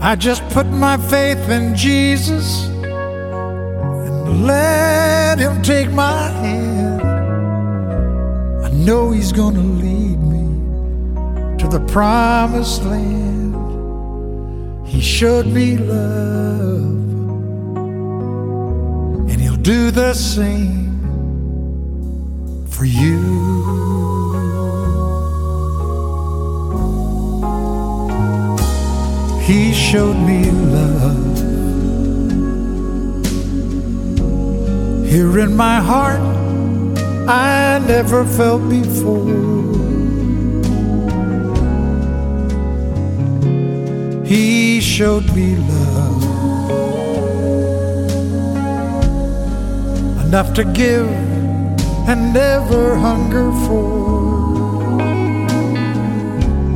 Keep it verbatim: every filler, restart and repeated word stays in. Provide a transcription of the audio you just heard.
I just put my faith in Jesus and let Him take my hand. I know He's gonna lead me to the promised land. He showed me love, and He'll do the same for you. He showed me love here in my heart I never felt before. He showed me love enough to give and never hunger for.